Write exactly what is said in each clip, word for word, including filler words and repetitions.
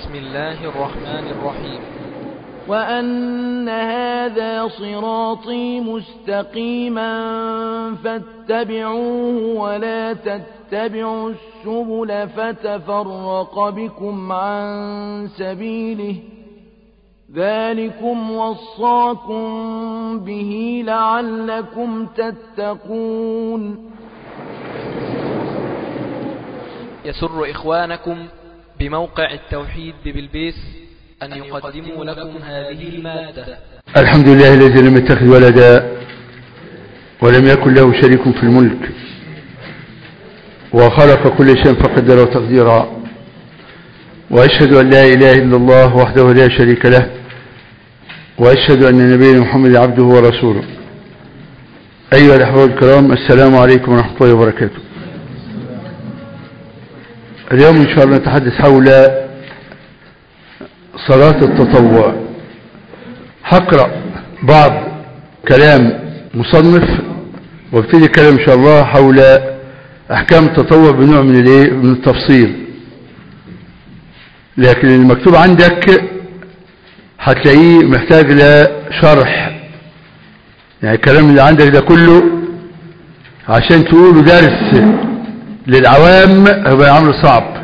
بسم الله الرحمن الرحيم. وأن هذا صراطي مستقيما فاتبعوه ولا تتبعوا السبل فتفرق بكم عن سبيله ذلكم وصاكم به لعلكم تتقون. يسر إخوانكم بموقع التوحيد ببلبيس أن يقدموا لكم هذه المادة. الحمد لله الذي لم يتخذ ولدا ولم يكن له شريك في الملك وخلق كل شيء فقدره تقديرا، وأشهد أن لا إله إلا الله وحده لا شريك له، وأشهد أن نبينا محمد عبده ورسوله. أيها الأحباب الكرام، السلام عليكم ورحمة الله وبركاته. اليوم إن شاء الله نتحدث حول صلاة التطوع. هقرأ بعض كلام مصنف وابتدي كلام إن شاء الله حول أحكام التطوع بنوع من من التفصيل، لكن المكتوب عندك هتلاقيه محتاج لشرح، يعني الكلام اللي عندك ده كله عشان تقوله درس للعوام هيبقى عمل صعب.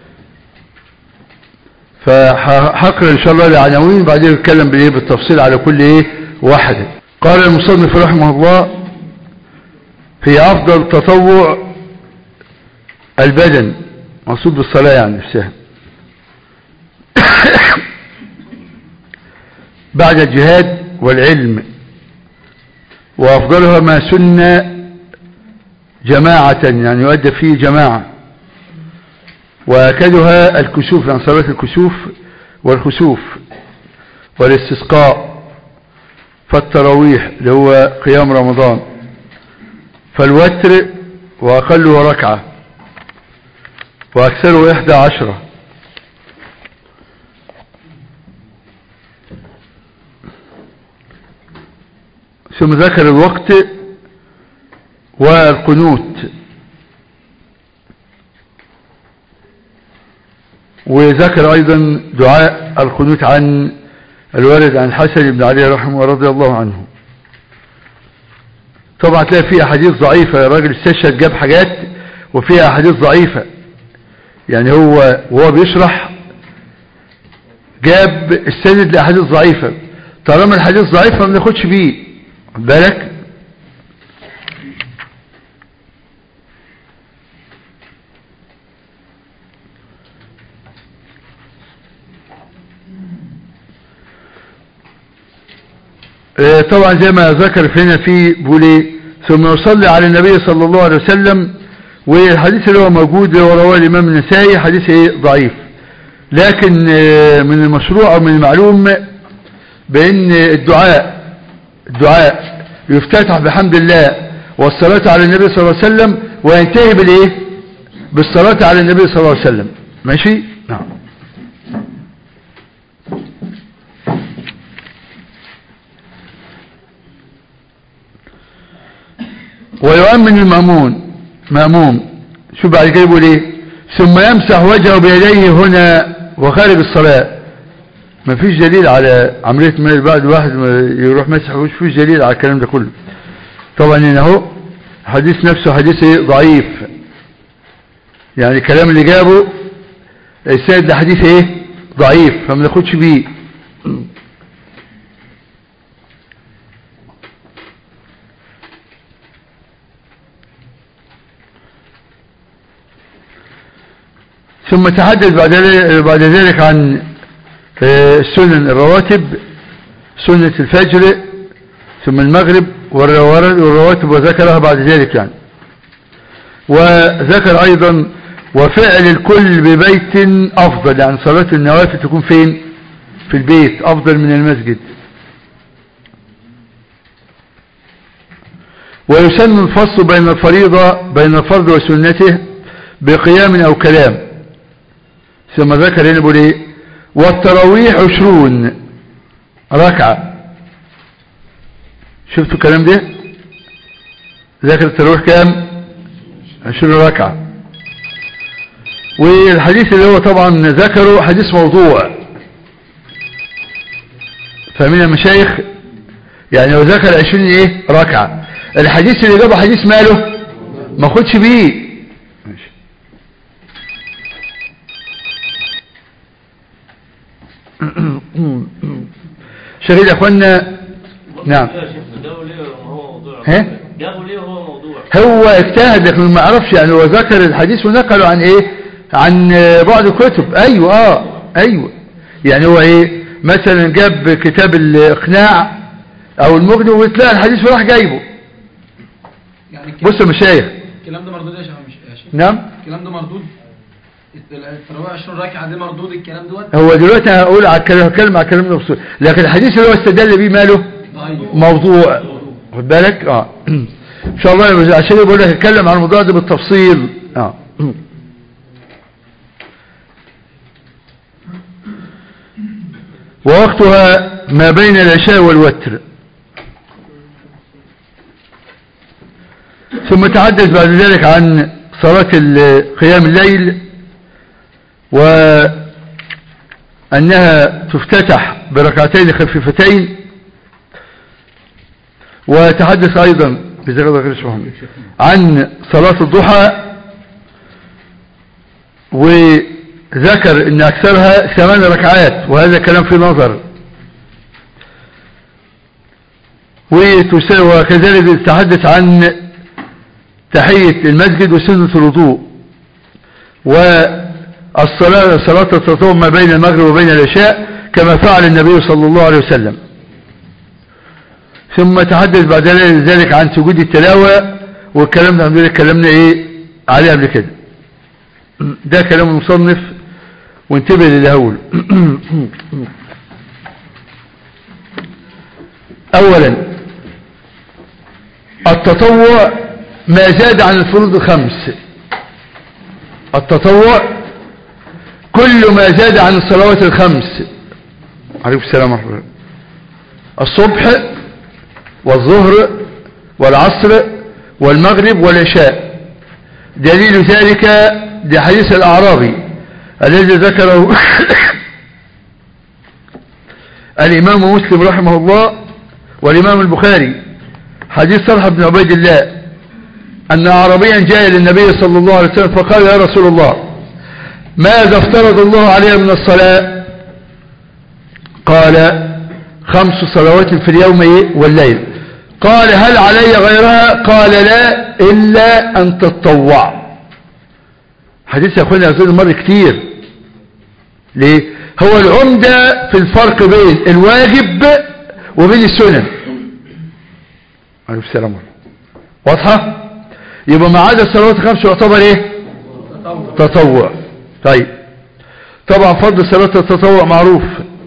فهقرأ إن شاء الله العناوين بعدين نتكلم بالايه بالتفصيل على كل ايه واحدة. قال المصنف رحمه الله: هي أفضل تطوع البدن، مقصود بالصلاة يعني نفسها، بعد الجهاد والعلم، وأفضلها ما سن جماعة يعني يؤدى فيه جماعة، وأكدها الكسوف عن صلاة الكسوف والخسوف والاستسقاء، فالتراويح اللي هو قيام رمضان، فالوتر وأقله ركعة وأكثره إحدى عشرة، ثم ذكر الوقت والقنوت، وذكر أيضا دعاء القنوت عن الوارد عن الحسن بن علي رحمه رضي الله عنه. طبعا تلاقي فيها أحاديث ضعيفة، الراجل استشهد جاب حاجات وفيها أحاديث ضعيفة، يعني هو وهو بيشرح جاب السند لأحاديث ضعيفة. طالما الحديث ضعيف ما بناخدش بيه، خد بالك. طبعا زي ما ذكر هنا في بولي: ثم يصلي على النبي صلى الله عليه وسلم. والحديث اللي هو موجود ورواه الإمام النسائي حديث ضعيف، لكن من المشروع أو من المعلوم بأن الدعاء الدعاء يفتتح بحمد الله والصلاة على النبي صلى الله عليه وسلم، وينتهي بالإيه؟ بالصلاة على النبي صلى الله عليه وسلم. ماشي؟ نعم. ويؤمن المأمون مأموم. شو بعد كده يقول ايه؟ ثم يمسح وجهه بيديه هنا وخارج الصلاة. ما فيش دليل على عملية ما بعد واحد يروح مسح وش، فيش دليل على الكلام ده كله. طبعا هنا اهو حديث نفسه حديث ايه؟ ضعيف، يعني الكلام اللي جابه السيد ده حديث ايه؟ ضعيف، فما ناخدش بيه. ثم تحدث بعد بعد ذلك عن السنن الرواتب، سنة الفجر ثم المغرب والرواتب، وذكرها بعد ذلك يعني. وذكر أيضا وفعل الكل ببيت أفضل، يعني صلاة النوافل تكون فين؟ في البيت أفضل من المسجد. ويسن الفصل بين الفريضة بين الفرض وسنته بقيام أو كلام. ثم ذكر هنا بيقول ايه؟ والتراويح عشرون ركعة. شفتوا الكلام ده؟ ذكر التراويح كام؟ عشرون ركعة. والحديث اللي هو طبعا ذكره حديث موضوع. فمن المشايخ يعني هو ذكر عشرين ايه ركعة، الحديث اللي جابه حديث ماله ما خدش بيه. شغيل يا اخوانا. نعم. ها جابوا ليه هو موضوع؟ هو اجتهد لكن ما عرفش يعني، هو ذكر الحديث ونقله عن ايه، عن بعض الكتب. ايوه اه ايوه يعني هو ايه مثلا جاب كتاب الاقناع او المغني وتلاقي الحديث وراح جايبه. يعني بص يا مشايخ الكلام ده مردود يا شيخ. نعم الكلام ده مردود، التراويح عشرين ركعه دي مردود الكلام دوت. هو دلوقتي هقول على الكلام، هتكلم على الكلام ده، لكن الحديث اللي هو استدل بيه ماله موضوع. خد بالك اه ان شاء الله، عشان بقول لك اتكلم عن الموضوع ده بالتفصيل. اه ووقتها ما بين العشاء والوتر. ثم تحدث بعد ذلك عن صلاة قيام الليل وأنها تفتتح بركعتين خفيفتين، وتحدث أيضا عن صلاة الضحى وذكر أن أكثرها ثمان ركعات، وهذا كلام في نظر. وكذلك تحدث عن تحية المسجد وسنة الوضوء والصلاة، صلاة التطوع ما بين المغرب وبين العشاء كما فعل النبي صلى الله عليه وسلم. ثم تحدث بعد ذلك عن سجود التلاوة، والكلام ده عندنا كلامنا ايه عليه قبل كده. ده كلام المصنف وانتبه للي هقوله. اولا التطوع ما زاد عن الفروض الخمس. التطوع كل ما زاد عن الصلوات الخمس. عليكم السلام ورحمة الله. الصبح والظهر والعصر والمغرب والعشاء. دليل ذلك ده حديث الأعرابي الذي ذكره الإمام مسلم رحمه الله والإمام البخاري، حديث طلحة بن عبيد الله أن أعرابيا جاء للنبي صلى الله عليه وسلم فقال: يا رسول الله، ماذا افترض الله علينا من الصلاة؟ قال: خمس صلوات في اليوم والليل. قال: هل علي غيرها؟ قال: لا إلا أن تتطوع. حديث يا أخواني أظن مر كتير. ليه؟ هو العمدة في الفرق بين الواجب وبين السنن. عليكم السلام. واضحة؟ يبقى ما عدا الصلوات الخمس يعتبر ايه؟ تطوع. طيب طبعا فضل صلاة التطوع معروف،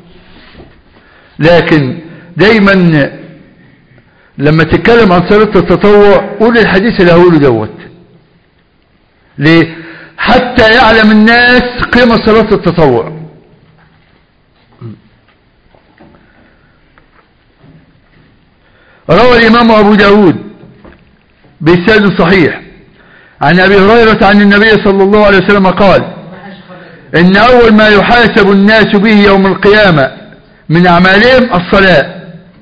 لكن دايما لما تتكلم عن صلاة التطوع قول الحديث اللي هقوله دوت. ليه؟ حتى يعلم الناس قيمة صلاة التطوع. روى الإمام أبو داود بإسناد صحيح عن أبي هريرة عن النبي صلى الله عليه وسلم قال: إن أول ما يحاسب الناس به يوم القيامة من أعمالهم الصلاة.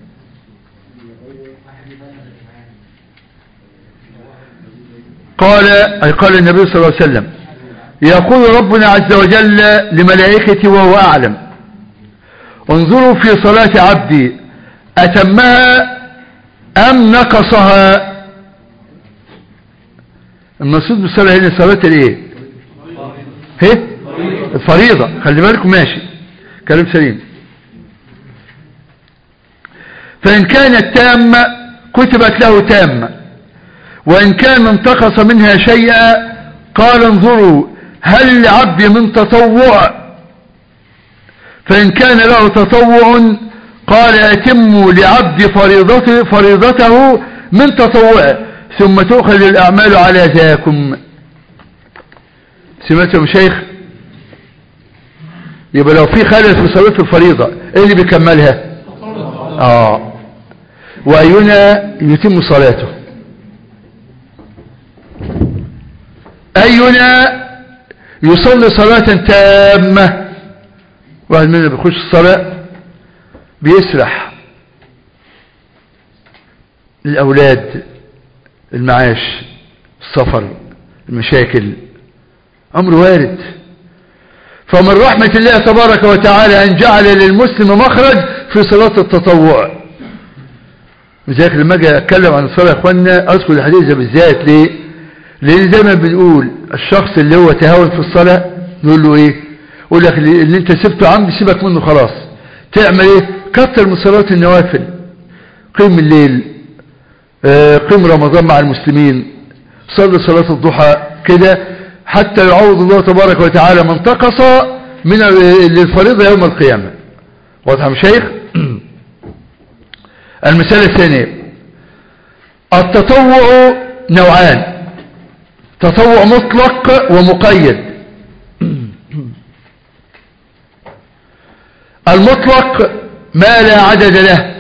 قال أي قال النبي صلى الله عليه وسلم: يقول ربنا عز وجل لملائكته وهو أعلم: انظروا في صلاة عبدي أتمها أم نقصها. المقصود بالصلاة هنا صلاة الايه؟ هي الفريضة. خلي بالكم ماشي كلام سليم. فإن كانت تامة كتبت له تامة، وإن كان انتقص منها شيئا قال: انظروا هل لعبد من تطوع؟ فإن كان له تطوع قال: أتموا لعبد فريضته, فريضته من تطوعه ثم تؤخذ الأعمال على ذاكم. سمعتم شيخ؟ يبقى لو في خلل في صلاة الفريضة ايه اللي بيكملها؟ اه وأينا يتم صلاته؟ أينا يصلي صلاة تامة، واحد مننا بيخش الصلاة بيسرح، الأولاد، المعاش، السفر، المشاكل، أمر وارد. فمن رحمة الله تبارك وتعالى أن جعل للمسلم مخرج في صلاة التطوع. لذلك لما أجي أتكلم عن الصلاة يا أخوانا أذكر الحديث ده بالذات. ليه؟ لأن زي ما بنقول الشخص اللي هو تهاون في الصلاة نقول له إيه؟ يقول لك اللي أنت سبته عمد سيبك منه خلاص. تعمل إيه؟ كتر من صلاة النوافل، قيم الليل، آه قيم رمضان مع المسلمين، صلي صلاة الضحى كده حتى يعوض الله تبارك وتعالى من تقص من الفريضة يوم القيامة. واضح يا مشايخ؟ المسألة الثانية، التطوع نوعان، تطوع مطلق ومقيد. المطلق ما لا عدد له.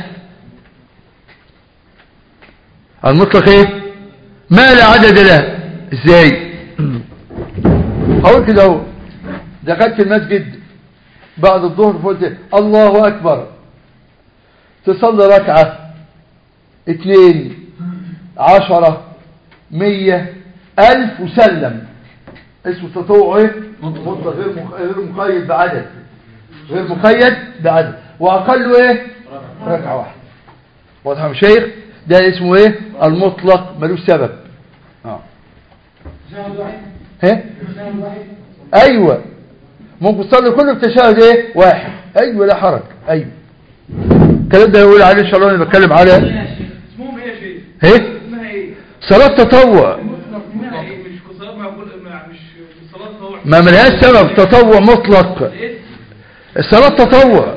المطلق ايه؟ ما لا عدد له. ازاي؟ اقول كده اهو، دخلت المسجد بعد الظهر فقلت الله اكبر، تصلي ركعة، اثنين، عشرة، مية، الف وسلم، اسمه تطوع ايه؟ مطلق، غير مقيد بعدد، غير مقيد بعدد، واقله ايه؟ ركعة واحدة. واضح يا مشايخ؟ ده اسمه ايه؟ المطلق، ملوش سبب. اه ايه؟ ايوه ممكن تصلي كله بتشهد ايه؟ واحد. ايوه لا حرج. ايوه الكلام ده يقول عليه ان شاء الله. انا بتكلم على اسمهم ايه يا شيخ؟ ايه؟ اسمها ايه؟ صلاة تطوع. اسمها ايه؟ مش صلاة معقول، مش صلاة تطوع. ما ملهاش سبب، تطوع مطلق. الصلاة تطوع.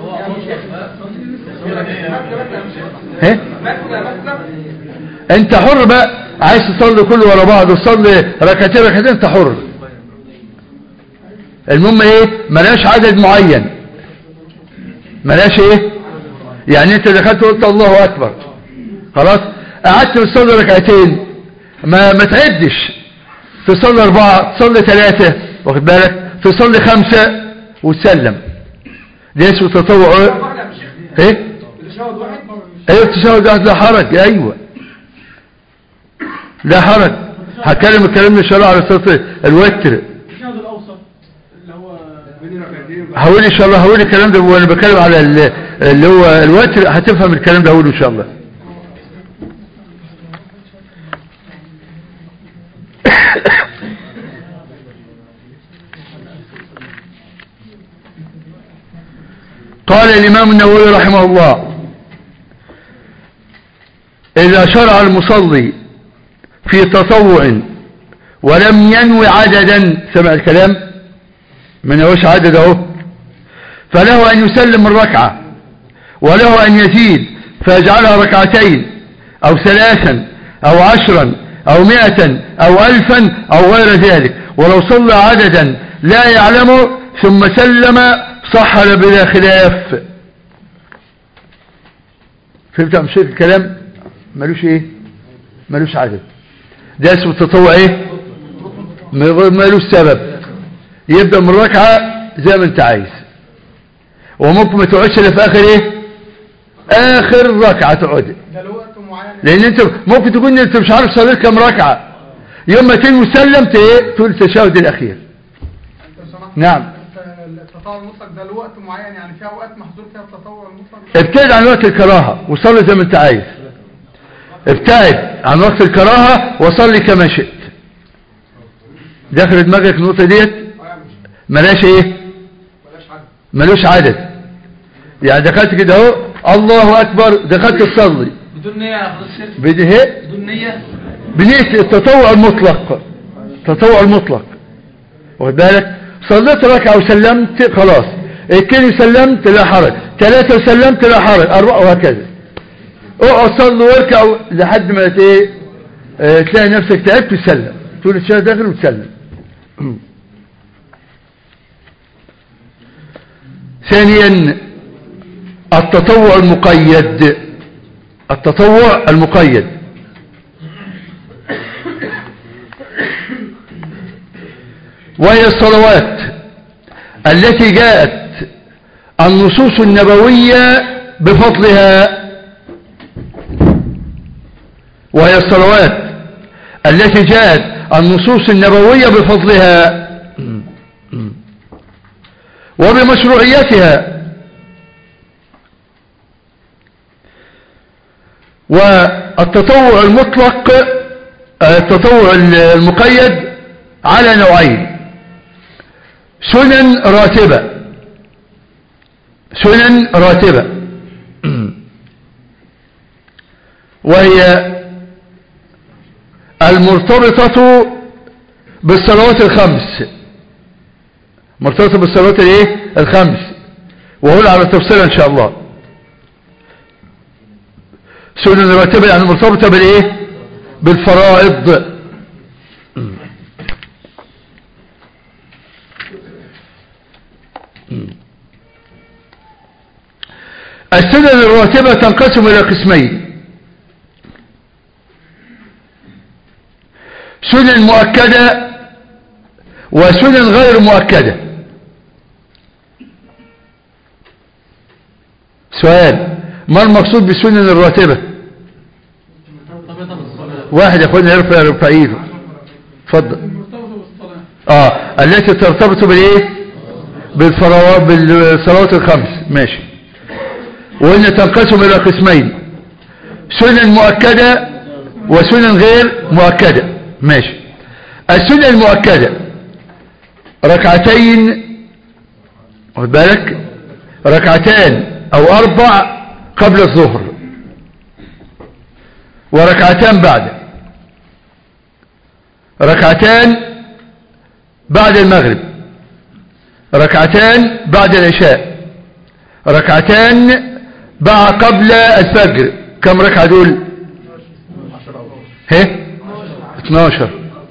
ايه؟ انت حر بقى، عايز تصلي كله ورا بعض وتصلي ركعتين ركعتين انت حر. المهم ايه؟ ملهاش عدد معين، ملهاش ايه؟ يعني انت دخلت وقلت الله اكبر خلاص، قعدت تصلي ركعتين ما ما تعدش، تصلي اربعة، تصلي ثلاثة، واخد بالك، تصلي خمسة وتسلم. ده اسمه تطوع ايه؟ ايوه التشهد واحد لا حرج. ايوه لا حرج. هتكلم الكلام ده ان شاء الله على صوت الوتر. التشهد الاوسط اللي هو بين ركعتين. هقول ان شاء الله، هقول الكلام ده وانا بتكلم على اللي هو الوتر، هتفهم الكلام ده هقوله ان شاء الله. قال الامام النووي رحمه الله: إذا شرع المصلي في تطوع ولم ينوي عددا، سمع الكلام، من نويش عدد اهو، فله أن يسلم الركعة، وله أن يزيد فيجعلها ركعتين أو ثلاثا أو عشرا أو مئة أو ألفا أو غير ذلك، ولو صلى عددا لا يعلمه ثم سلم صح بلا خلاف. فهمت مش الكلام؟ ملوش ايه؟ ملوش عدد. ده اسمه التطوع ايه؟ ملوش سبب. يبدأ من ركعة زي ما انت عايز، وممكن ما تقعدش الا في اخر ايه؟ اخر ركعة تقعد، لان انت ممكن تكون انت مش عارف صليت كم ركعة، يوم ما تنوي سلمت ايه؟ تقول التشهد الاخير. نعم. التطوع المطلق ده له وقت معين، يعني في اوقات محظور فيها التطوع المطلق؟ ابتعد عن وقت الكراهة وصلي زي ما انت عايز. ابتعد عن وقت الكراهة وصلي كما شئت. داخل دماغك النقطة ديت؟ ملاش ايه؟ ملوش عدد. يعني دخلت كده اهو الله اكبر، دخلت تصلي بدون نية يا حضرتك الشيخ؟ بدون بدون نية؟ بنية التطوع المطلق. التطوع المطلق واخد بالك؟ صليت ركعة وسلمت خلاص، اتنين سلمت لا حرج، ثلاثة وسلمت لا حرج، أربعة، وهكذا. اقعد صلي واركع لحد ما ايه اه تلاقي نفسك تعبت تسلم، تقول الشهادة داخل وتسلم. ثانيا التطوع المقيد. التطوع المقيد وهي الصلوات التي جاءت النصوص النبوية بفضلها، وهي الصلوات التي جاءت النصوص النبوية بفضلها وبمشروعيتها. والتطوع المطلق التطوع المقيد على نوعين: سنن راتبة سنن راتبة وهي المرتبطة بالصلوات الخمس، مرتبطة بالصلوات الايه الخمس، وهنا على التفصيل ان شاء الله. سنن راتبة يعني مرتبطة بالايه بالفرائض. السنن الراتبة تنقسم إلى قسمين: سنن مؤكدة وسنن غير مؤكدة. سؤال: ما المقصود بالسنن الراتبة؟ واحد يا اخوانا يرفع يرفع ايده. اتفضل. اه التي ترتبط بالايه بالفروات بالصلوات الخمس. ماشي. وإن تنقسم إلى قسمين: سنن مؤكدة وسنن غير مؤكدة. ماشي. السنن المؤكدة ركعتين، خد بالك، ركعتان أو أربع قبل الظهر، وركعتان بعد، ركعتان بعد المغرب، ركعتان بعد العشاء، ركعتان بعد قبل الفجر. كم ركعة دول؟ ها اتناشر.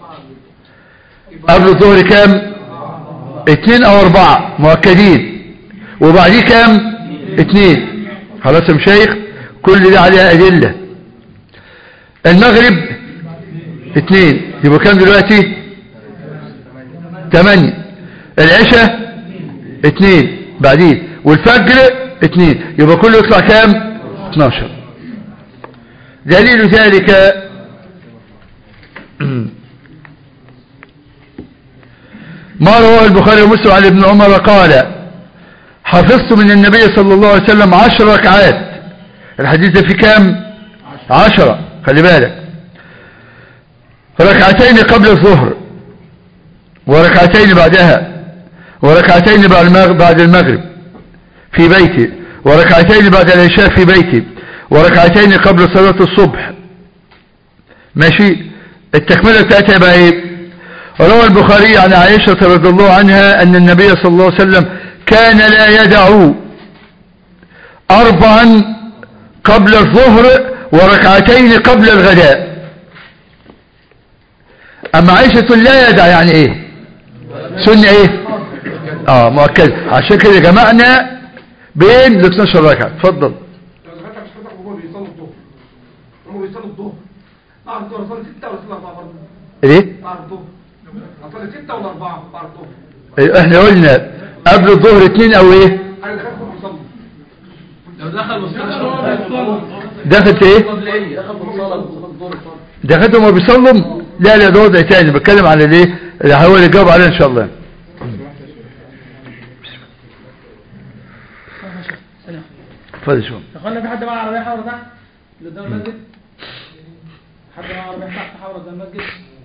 قبل الظهر كم؟ اتنين او اربعة مؤكدين، وبعديه كم؟ اتنين. خلاص يا مشايخ، كل ده عليها ادلة. المغرب اتنين، يبقى كم دلوقتي؟ تمانية. العشاء اتنين بعديه، والفجر اتنين، يبقى كله يطلع كام؟ اتناشر. دليل ذلك ما رواه البخاري ومسلم عن ابن عمر قال: حفظت من النبي صلى الله عليه وسلم عشر ركعات. الحديث ده في كام؟ عشرة. خلي بالك، ركعتين قبل الظهر، وركعتين بعدها، وركعتين بعد المغرب في بيتي، وركعتين بعد العشاء في بيتي، وركعتين قبل صلاة الصبح. ماشي. التكملة بتاعتها بقى ايه؟ روى البخاري عن عائشة رضي الله عنها أن النبي صلى الله عليه وسلم كان لا يدع أربعا قبل الظهر وركعتين قبل الغداء. أما عائشة لا يدع يعني ايه؟ سنة ايه؟ اه مؤكد. عشان كده جمعنا بين ال اتناشر ركعة. اتفضل. ايه؟ احنا قلنا قبل الظهر اتنين او ايه؟ لو دخل دخلت ايه؟ دخلت وما بيصلوا؟ لا لا، ده وضع تاني. بتكلم على الايه اللي هو اللي جاوب عليه ان شاء الله. اتفضل. شو دخلنا في حد معاه عربيه حمراء تحت اللي قدام المسجد؟ حد معاه عربيه تحت حمراء قدام المسجد؟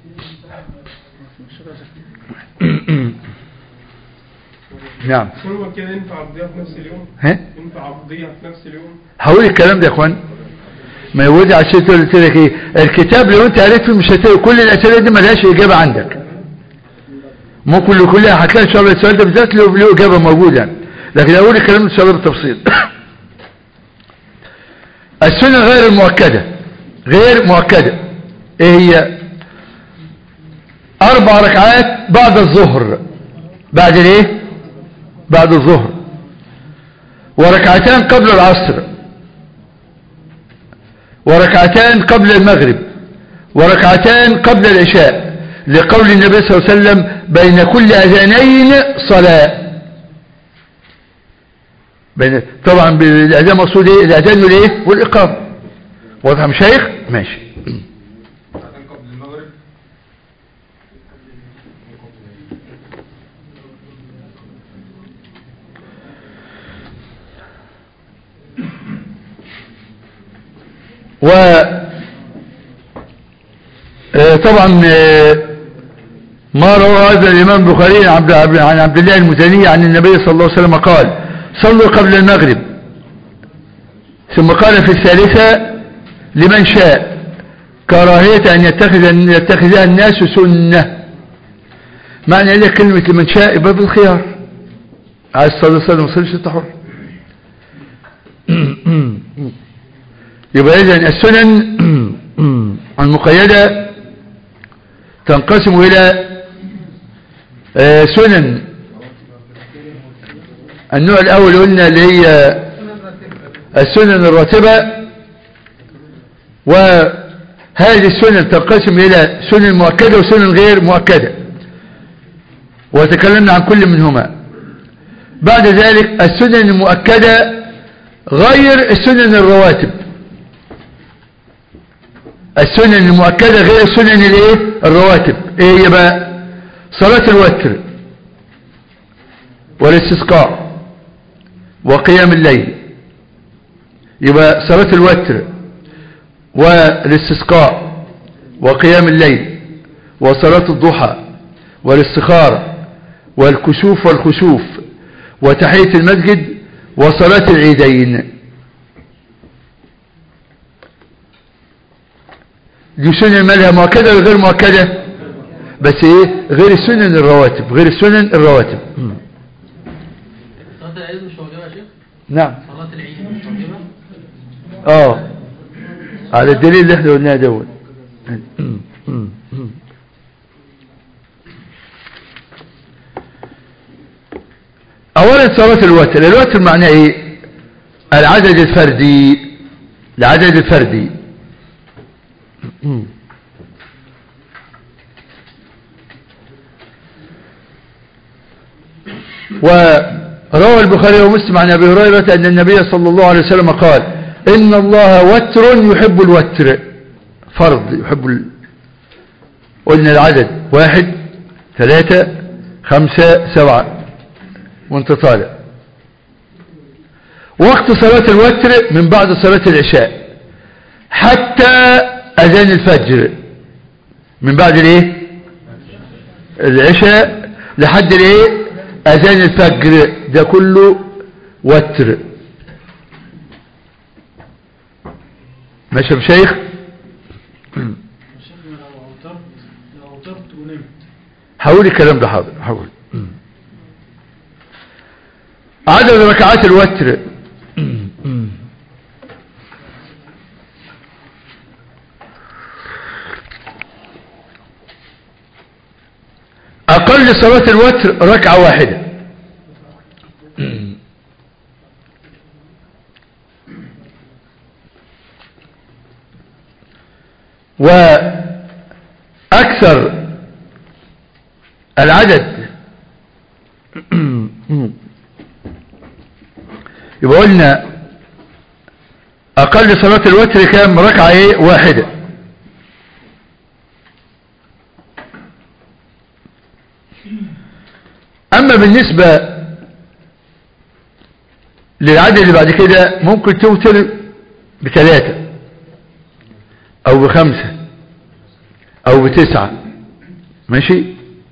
نعم. هو كده ينفع عرضية في نفس اليوم؟ ها؟ ينفع عرضية في نفس اليوم؟ هقول الكلام ده يا اخوان، ما يوجع. عشان قلت لك ايه، الكتاب لو انت قريت فيه مش هتلاقي كل الاسئله دي ملهاش اجابه عندك. ممكن لكلها هتلاقي ان شاء الله السؤال ده بالذات له له اجابه موجوده، لكن اقول الكلام ان شاء الله بالتفصيل. السنه غير المؤكده، غير مؤكده ايه هي؟ اربع ركعات بعد الظهر، بعد الايه؟ بعد الظهر، وركعتان قبل العصر، وركعتان قبل المغرب، وركعتان قبل العشاء، لقول النبي صلى الله عليه وسلم بين كل أذانين صلاة. بين طبعا بالأذان مقصود ايه؟ الأذان والايه والإقامة. واضح يا مشايخ؟ ماشي. قبل المغرب و طبعا ما روى هذا الإمام البخاري عن عبد الله المزني عن النبي صلى الله عليه وسلم قال صلوا قبل المغرب، ثم قال في الثالثة لمن شاء كراهية أن يتخذ يتخذها الناس سنة. معنى إذا كلمة لمن شاء يبقى بالخيار، عايز تصلي صلي ما تصليش انت حر. يبقى إذن السنن المقيدة تنقسم إلى سنن. النوع الأول قلنا اللي هي السنن الراتبة، وهذه السنن تنقسم إلى سنن مؤكدة وسنن غير مؤكدة، وتكلمنا عن كل منهما. بعد ذلك السنن المؤكدة غير السنن الرواتب. السنن المؤكدة غير السنن الايه الرواتب. ايه يبقى؟ صلاة الوتر والاستسقاء وقيام الليل. يبقى صلاة الوتر والاستسقاء وقيام الليل وصلاة الضحى والاستخارة والكسوف والخسوف وتحية المسجد وصلاة العيدين. دي سنن مالها مؤكدة وغير مؤكدة، بس ايه غير السنن الرواتب، غير السنن الرواتب. صلاة العيد مش واجبة يا شيخ؟ نعم. صلاة العيد مش واجبة؟ اه على الدليل اللي احنا قلناه دوت. اولا صلاة الوتر، الوتر معناه ايه؟ العدد الفردي، العدد الفردي. وروى البخاري ومسلم عن ابي هريرة ان النبي صلى الله عليه وسلم قال ان الله وتر يحب الوتر، فرض يحب ال... قلنا العدد واحد ثلاثة خمسة سبعة وانت طالع. وقت صلاة الوتر من بعد صلاة العشاء حتى اذان الفجر، من بعد الايه العشاء لحد الايه اذان الفجر، ده كله وتر. ماشي يا شيخ؟ لو اوترت ونمت حاول الكلام ده. حاضر حاول. عدد ركعات الوتر أقل صلاة الوتر ركعة واحدة، وأكثر العدد يبقى قلنا أقل صلاة الوتر كام؟ ركعة ايه واحدة. أما بالنسبة للعدد اللي بعد كده ممكن توتر بثلاثة أو بخمسة أو بتسعة، ماشي،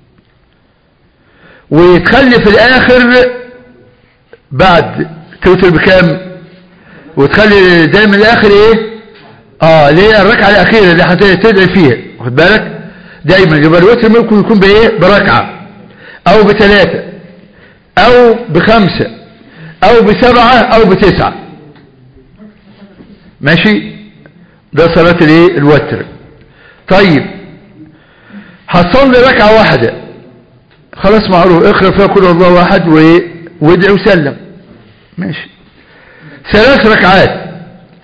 ويتخلي في الآخر بعد توتر بكام، وتخلي دايما الآخر إيه؟ آه ليه الركعة الأخيرة اللي هتدعي فيها، واخد بالك؟ دايما يبقى الوتر ممكن يكون بإيه؟ بركعة او بثلاثة او بخمسة او بسبعة او بتسعة، ماشي. ده صلاة الايه الوتر. طيب هتصلي ركعة واحدة خلاص معروف، اقرأ فيها قل هو الله احد وادعي وسلم، ماشي. ثلاث ركعات،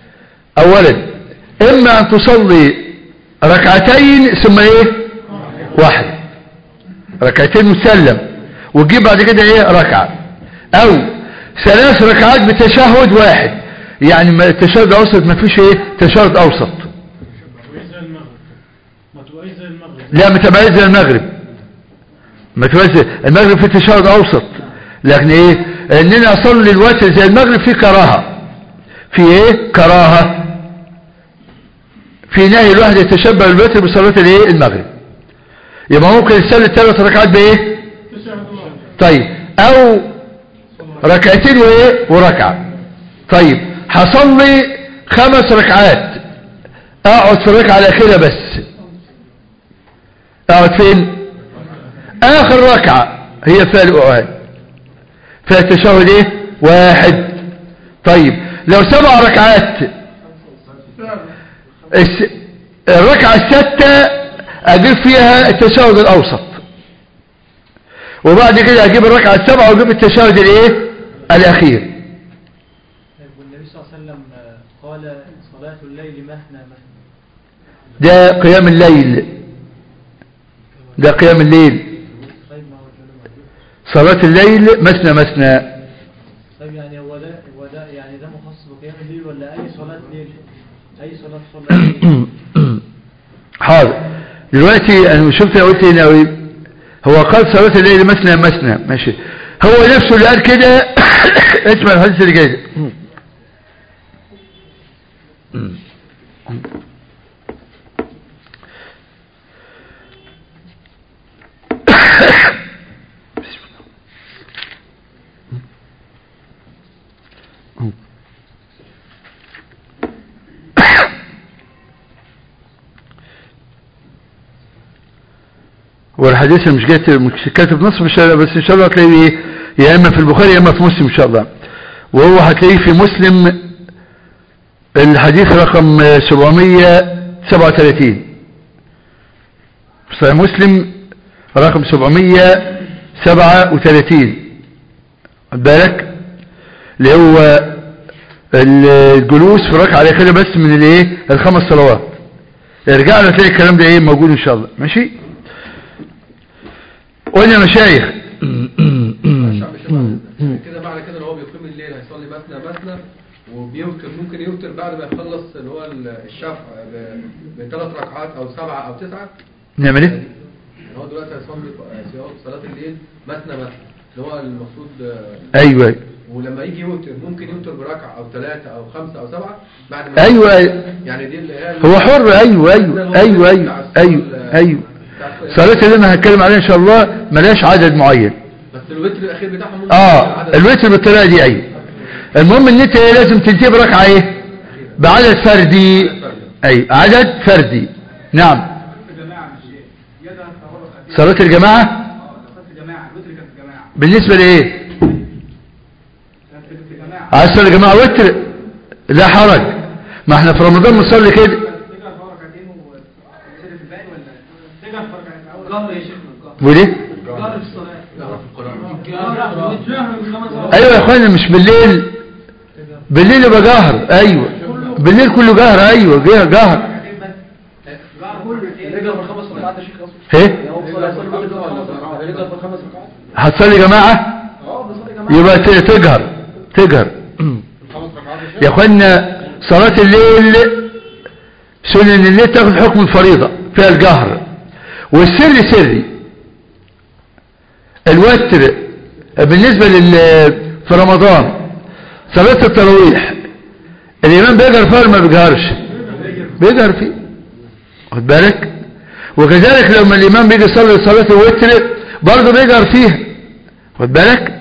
اولا اما ان تصلي ركعتين ثم ايه واحد ركعتين مسلم وتجيب بعد كده ايه ركعة، او ثلاث ركعات بتشهد واحد، يعني التشهد الاوسط ما فيش ايه تشهد اوسط، لا ما تبقاش زي المغرب، ما تبقاش زي المغرب في تشهد اوسط، لكن ايه اننا اصلي الوتر زي المغرب في كراهة، في ايه كراهة، في نهي الواحد يتشبه الوتر بصلاة الايه المغرب، يبقى ممكن يصلي ثلاث ركعات بايه طيب، او ركعتين وايه وركعة. طيب هصلي خمس ركعات، اقعد في الركعة الاخيرة بس، اقعد فين اخر ركعة هي فيها القعاد، فيها التشهد ايه واحد. طيب لو سبع ركعات الركعة الستة اجيب فيها التشهد الاوسط، وبعد كده اجيب الركعة السبعة واجيب التشهد الايه الاخير. والنبي صلى الله عليه وسلم قال صلاة الليل مثنى مثنى، ده قيام الليل، ده قيام الليل، صلاة الليل مثنى مثنى. طيب يعني هو ده هو ده يعني ده مخصص بقيام الليل ولا اي صلاة ليل؟ اي صلاة صلاة الليل؟ حاضر، دلوقتي انا شفت قلت هنا هو قال صلاة الليل مثنى مثنى، ماشي، هو نفسه اللي قال كده. اسمع الحديث اللي جاي ده. والحديث مش جاي مش كاتب نص بس ان شاء الله هتلاقيه ايه يا اما في البخاري يا اما في مسلم ان شاء الله، وهو هتلاقيه في مسلم الحديث رقم سبعمية وسبعة وثلاثين، صحيح مسلم رقم سبعمية وسبعة وثلاثين، خد بالك اللي هو الجلوس في الركعه الاخيره بس من الايه الخمس صلوات، ارجع له تلاقي الكلام ده ايه موجود ان شاء الله. ماشي، قلنا مشايخ كده معنى كده ان هو بيقيم الليل هيصلي مثنى مثنى وبيوتر، ممكن يوتر بعد ما يخلص اللي هو الشفع بثلاث ركعات او سبعه او تسعه. نعمل ايه؟ يعني هو دلوقتي هيصلي صلاه الليل مثنى مثنى اللي هو المفروض ايوه، ولما يجي يوتر ممكن يوتر بركعه او ثلاثه او خمسه او سبعه بعد ما ايوه يعني دي اللي هي هو حر. ايوه ايوه ايوه ايوه ايوه ايوه صلاة اللي انا هتكلم عليها ان شاء الله ملاش عدد معين، بس الوتر الاخير بتاعهم اه الوتر بالطريقه دي. ايوه المهم ان انت لازم تنتهي بركعه ايه بعدد فردي، اي عدد فردي. نعم صلاة الجماعة بالنسبة لايه عايز تصلي جماعة وتر لا حرج، ما احنا في رمضان بنصلي كده. وليه ايوه يا اخوانا مش بالليل، بالليل يبقى جهر، ايوه بالليل كله جهر، ايوه جهر. ايه هتصلي جماعة يبقى تجهر تجهر يا اخوانا. صلاة الليل سنن الليل تاخد حكم الفريضة فيها الجهر، والسر سري. الوتر بالنسبة لل في رمضان صلاة التراويح الإمام بيجهر فيها ما بيجهرش، بيجهر فيه، خد بالك. وكذلك لما الإمام بيجي يصلي صلاة الوتر برضه بيجهر فيها، خد بالك.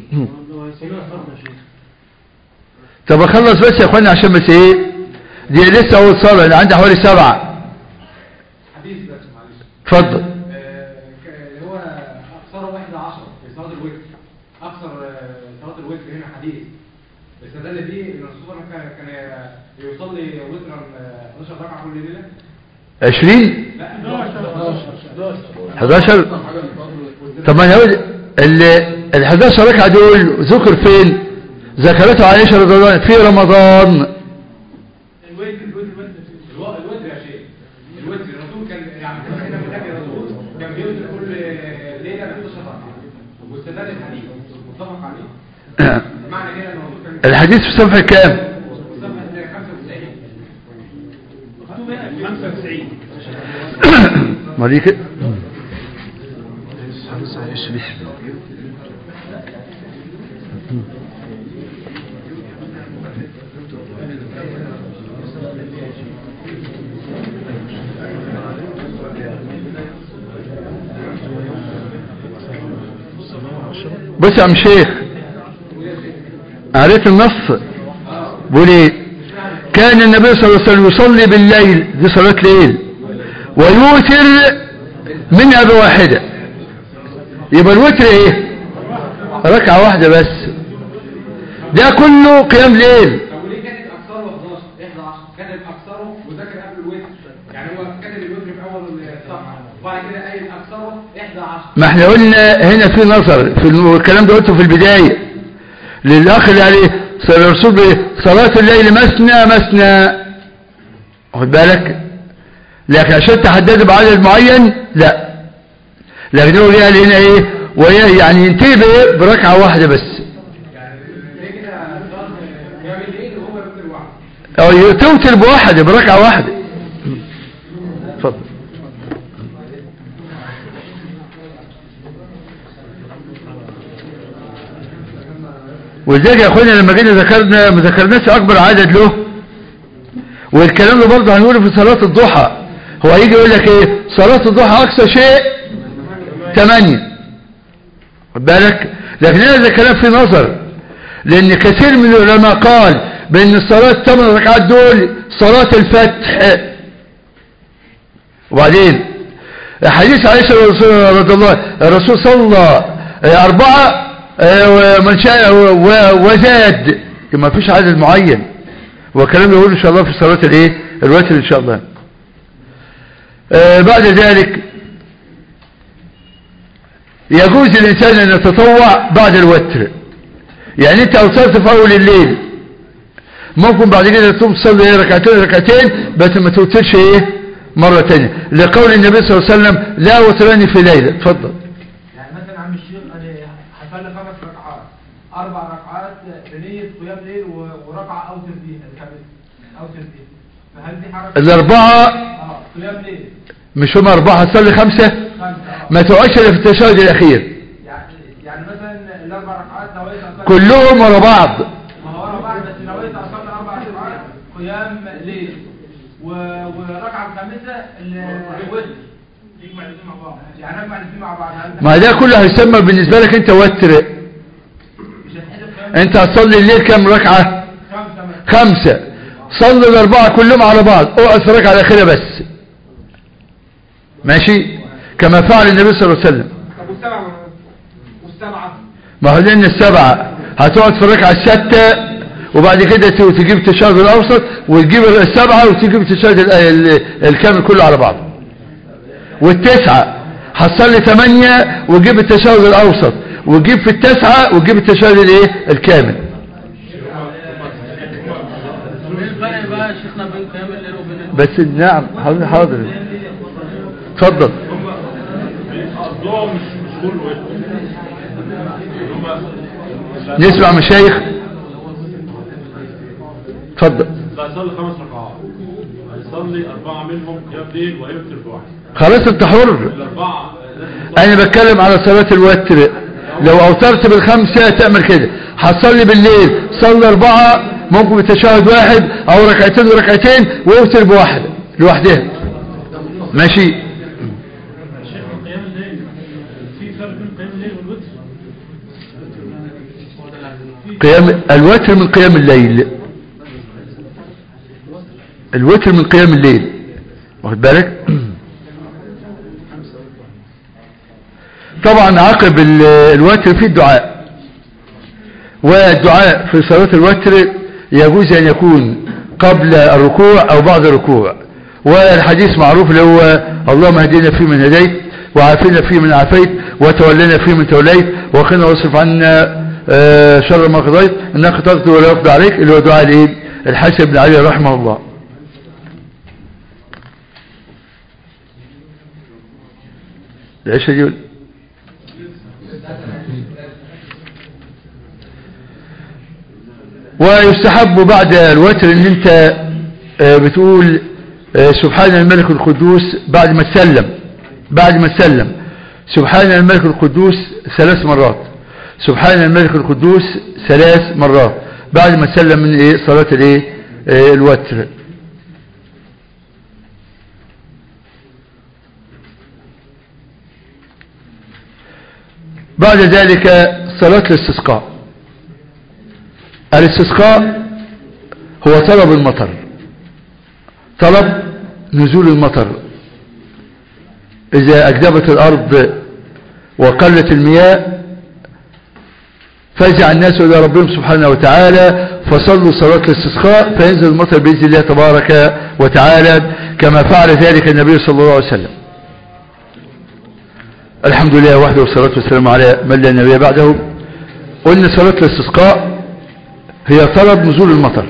طب اخلص بس يا اخوانا عشان بس ايه دي لسه اول صلاة اللي عندي حوالي سبعة. حديث بس معلش اتفضل. اللي هو اقصر واحد عشر في صلاة الوتر، اقصر صلاة الوتر هنا حديث استدل بيه ان الرسول كان كان يصلي وترا احد عشر ركعة كل ليلة. عشرين لا احداشر احداشر طب ما انا اقول ال حداشر ركعة دول ذكر فين؟ ذكرته عائشة رضي الله عنها في رمضان. الوتر الوتر الوتر يا شيخ، الوتر الرسول كان يعني كان النبي الرسول كان معنى كده الموضوع كان الحديث في صفحة كام؟ صفحة خمسة وتسعين. ما دي كده بص يا عم شيخ، قريت النص بيقول ايه؟ كان النبي صلى الله عليه وسلم يصلي بالليل، دي صلاة ليل، ويوتر منها بواحدة. يبقى الوتر ايه؟ ركعة واحدة بس. ده كله قيام ليل. طب وليه كاتب اكثره احداشر احدى عشر؟ كاتب اكثره وذاكر قبل الوتر، يعني هو كاتب الوتر في اول الصفحه وبعد كده قايل اكثره احدى عشر. ما احنا قلنا هنا في نظر في الكلام ده، قلته في البداية للاخ اللي عليه صلى الرسول بايه؟ صلاة الليل مثنى مثنى، واخد بالك؟ لكن عشان تحدد بعدد معين لا، لكن هو قال هنا ايه؟ وهي يعني ينتهي بايه؟ بركعة واحدة بس. يعني ليه كده قيام الليل وهو يوتر واحد؟ او توتر بواحدة بركعة واحدة. اتفضل. ولذلك يا اخوانا لما جينا ذكرنا ما ذكرناش اكبر عدد له، والكلام ده برضه هنقوله في صلاة الضحى. هو هيجي يقول لك ايه؟ صلاة الضحى اقصى شيء ثمانية، خد بالك؟ لكن هذا الكلام في نظر، لان كثير من العلماء قال بان الصلاة الثمان ركعات دول صلاة الفتح. وبعدين حديث عائشة رضي الله عنها الرسول صلى أربعة ومن شاء وزاد، ما فيش عدد معين، وكلام يقول ان شاء الله في صلاة الايه؟ الوتر ان شاء الله. آه بعد ذلك يجوز الانسان ان يتطوع بعد الوتر، يعني انت اوصلت في اول الليل ممكن بعد كده تقوم تصلي ركعتين ركعتين بس ما توترش ايه مرة تانية، لقول النبي صلى الله عليه وسلم لا وتراني في ليلة. اتفضل. يعني مثلا عم الشيخ انا هصلي خمس ركعات، اربع ركعات بنية قيام ليل وركعة اوتر بيها الخامسة اوتر بيها، فهل دي حركة؟ الاربعة اه قيام ليل مش هم اربعة هتصلي خمسة؟ خمسة اه ما تقعدش الا في التشهد الاخير، يعني يعني مثلا الاربع ركعات نويت اصلي كلهم ورا بعض. ما هو ورا بعض، بس نويت اصلي اربع ركعات قيام ليل وركعة الخامسة الوتر، يجمع الاثنين مع بعض، يعني اجمع الاثنين مع بعض. ما ده كله هيسمى بالنسبة لك انت وتر. انت هتصلي الليل كم ركعة؟ خمسة. صلي الاربعة كلهم على بعض، اقعد في الركعة الاخيرة بس، ماشي؟ كما فعل النبي صلى الله عليه وسلم. طب والسبعة والسبعة؟ ما هو لان السبعة هتقعد في الركعة الستة وبعد كده تجيب التشهد الاوسط وتجيب السبعة وتجيب التشهد الكامل كله على بعض. والتسعة هتصلي ثمانية وتجيب التشهد الاوسط وتجيب في التسعة وتجيب التشهد الايه الكامل. بس نعم حاضر حاضر اتفضل. نسمع مشايخ. اتفضل. لا يصلي خمس ركعات، هيصلي أربعة منهم قيام ليل ويوتر بواحد. خلاص انت حر. الأربعة انا بتكلم على صلاة الوتر، لو اوترت بالخمسة تعمل كده، هتصلي بالليل صلي اربعة ممكن بتشهد واحد او ركعتين وركعتين ويوتر بواحد لوحدها، ماشي؟ قيام الليل في فرق بين قيام الليل والوتر. قيام الوتر من قيام الليل، الوتر من قيام الليل، واخد بالك؟ طبعا عقب الوتر في الدعاء، والدعاء في صلاة الوتر يجوز أن يكون قبل الركوع أو بعد الركوع، والحديث معروف اللي هو اللهم اهدنا فيمن هديت وعافنا فيمن عافيت وتولنا فيمن توليت وقنا واصرف عنا شر ما قضيت انك تقضي ولا يقضى عليك، اللي هو دعاء الايه الحسن بن علي رحمه الله. العشاء دي ويستحب بعد الوتر ان انت بتقول سبحان الملك القدوس بعد ما تسلم بعد ما تسلم سبحان الملك القدوس ثلاث مرات سبحان الملك القدوس ثلاث مرات بعد ما تسلم من ايه صلاة الايه الوتر. بعد ذلك صلاة الاستسقاء. الاستسقاء هو طلب المطر طلب نزول المطر. إذا أجدبت الأرض وقلت المياه فزع الناس إلى ربهم سبحانه وتعالى فصلوا صلاة الاستسقاء فينزل المطر بإذن الله تبارك وتعالى كما فعل ذلك النبي صلى الله عليه وسلم. الحمد لله وحده والصلاة والسلام على من لا نبي بعده. قلنا صلاة الاستسقاء هي طلب نزول المطر،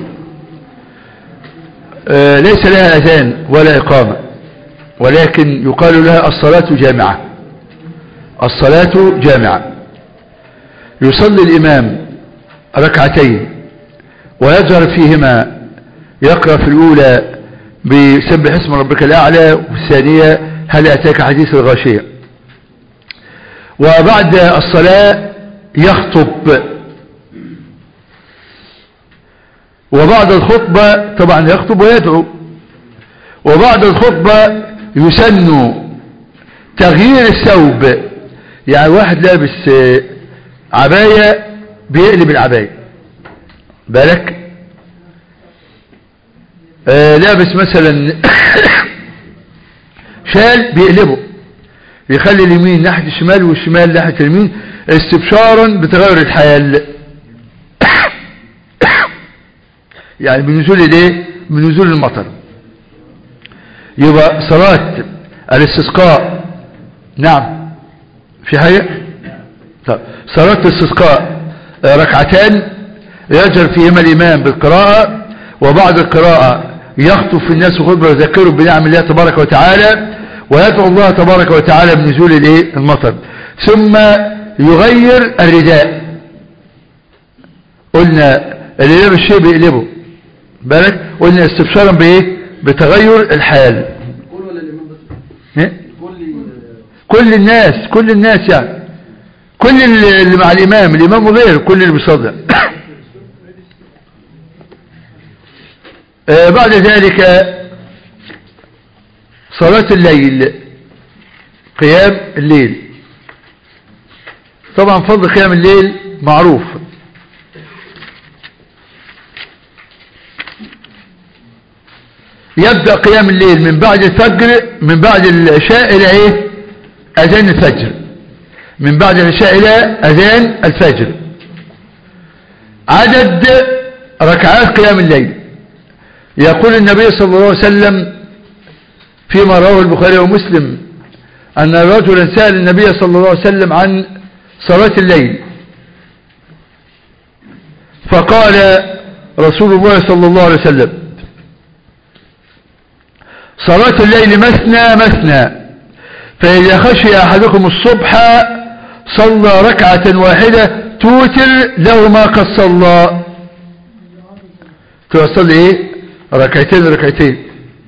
آه ليس لها أذان ولا إقامة، ولكن يقال لها الصلاة جامعة. الصلاة جامعة. يصلي الإمام ركعتين ويجهر فيهما، يقرأ في الأولى بسبح اسم ربك الأعلى وفي الثانية هل أتاك حديث الغاشية. وبعد الصلاة يخطب، وبعد الخطبة طبعا يخطب ويدعو. وبعد الخطبة يسن تغيير الثوب، يعني واحد لابس عباية بيقلب العباية بالك، آه لابس مثلا شال بيقلبه يخلي اليمين ناحية الشمال والشمال ناحية اليمين استبشارا بتغير الحال يعني بنزول الايه بنزول المطر. يبقى صلاة الاستسقاء نعم في حاجة. طب صلاة الاستسقاء ركعتان يجهر فيهما الإمام بالقراءة، وبعد القراءة يخطب في الناس خطبة ويذكرهم بنعم الله تبارك وتعالى ويدعو الله تبارك وتعالى بنزول الايه المطر، ثم يغير الرداء. قلنا اللي لابس الشيء بيقلبه بالك، قلنا استبشارا بايه بتغير الحال. كل ولا الإمام بس؟ إيه؟ كل كل الناس كل الناس يعني كل اللي مع الإمام الإمام غير كل اللي بيصلي آه بعد ذلك صلاة الليل، قيام الليل. طبعا فضل قيام الليل معروف. يبدأ قيام الليل من بعد الفجر، من بعد العشاء إلى إيه أذان الفجر، من بعد العشاء إلى أذان الفجر. عدد ركعات قيام الليل، يقول النبي صلى الله عليه وسلم فيما رواه البخاري ومسلم أن رجلا سأل النبي صلى الله عليه وسلم عن صلاة الليل، فقال رسول الله صلى الله عليه وسلم صلاة الليل مثنى مثنى، فإذا خشي أحدكم الصبح صلى ركعة واحدة توتر له ما قد صلى. توصل ايه ركعتين ركعتين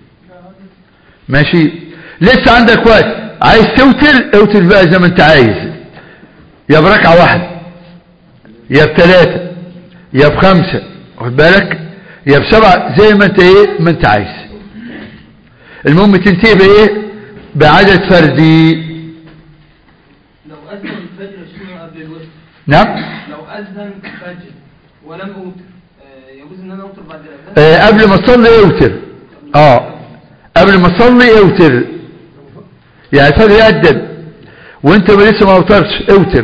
ماشي. لسه عندك وقت عايز توتر اوتر بقى زي ما انت عايز، يا بركعة واحدة يا بثلاثة يا بخمسة واخد بالك يا بسبعة زي ما انت ايه ما انت عايز. المهم تنتهي بايه بعدد فردي. لو أذن الفجر شنو قبل الوتر؟ نعم لو أذن الفجر ولم أوتر يجوز ان انا اوتر بعد الاذان؟ آه قبل ما تصلي اوتر. اه قبل ما تصلي اوتر، يعني الفجر يقدم وانت لسه ما اوترش اوتر.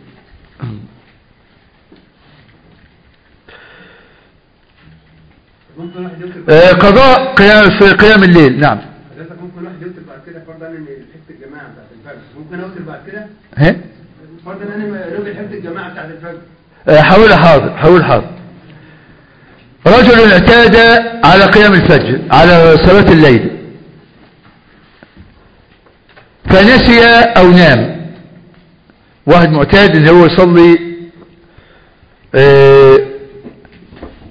ممكن واحد يوتر آه قضاء قيام في قيام الليل. نعم حضرتك ممكن واحد يوتر بعد كده فرضا ان حفظ الجماعه بتاعت الفجر ممكن اوتر بعد كده ها فرضا ان انا راجل حفظ الجماعه بتاعت الفجر. آه حاول حاضر حاول حاضر. رجل اعتاد على قيام الفجر على صلاة الليل فنسي او نام. واحد معتاد ان هو يصلي آه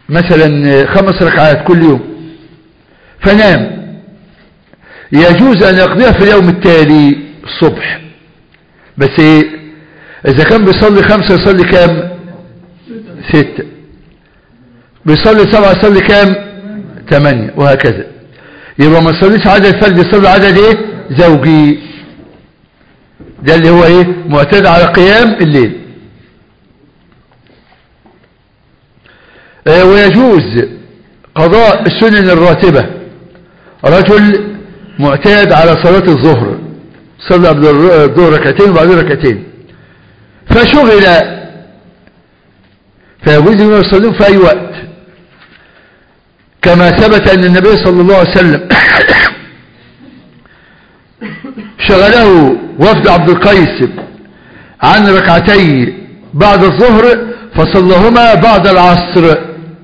مثلا خمس ركعات كل يوم فنام، يجوز أن يقضيها في اليوم التالي الصبح، بس إيه إذا كان بيصلي خمسة يصلي كام؟ ستة. بيصلي سبعة يصلي كام؟ ثمانية، وهكذا. يبقى ما يصليش عدد فرد، يصلي عدد ايه؟ زوجي. ده اللي هو ايه؟ معتاد على قيام الليل. اه ويجوز قضاء السنن الراتبة. رجل معتاد على صلاة الظهر، صلى قبل الظهر ركعتين وبعدين ركعتين، فشغل، فيجوز أن يصلون في أي وقت، كما ثبت أن النبي صلى الله عليه وسلم شغله وفد عبد القيس عن ركعتي بعد الظهر فصلهما بعد العصر.